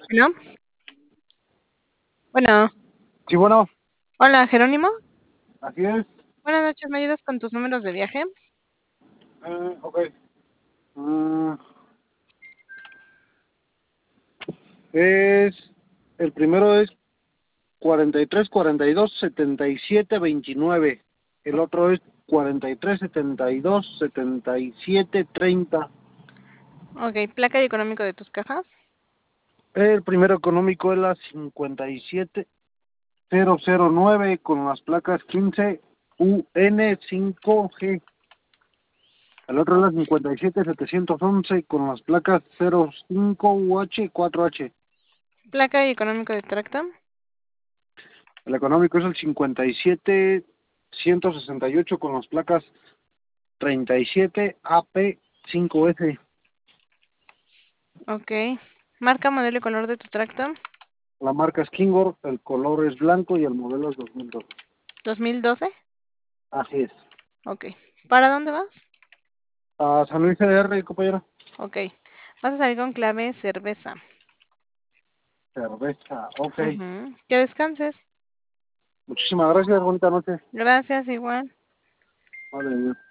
Bueno, bueno, Sí, bueno, hola Jerónimo. así es. Buenas noches, ¿me ayudas con tus números de viaje? Ok. Mm, es, el primero es 43, 42, 77, 29. El otro es 43, 72, 77, 30. Ok, placa y económico de tus cajas. El primero económico es la 57009 con las placas 15 UN5G. El otro es Oh, la 57711 con las placas 05UH4H. placa y económico de tracta. El económico es el 57168 con las placas 37AP5S. Ok, marca, modelo y color de tu tracta. La marca es Kingor, el color es blanco y el modelo es 2002. 2012. Así es. Ok, ¿para dónde vas? A San Luis CDR, compañero. Ok, vas a salir con clave cerveza. Cerveza, ok. Que descanses. Muchísimas gracias, bonita noche. Gracias, igual. Vale,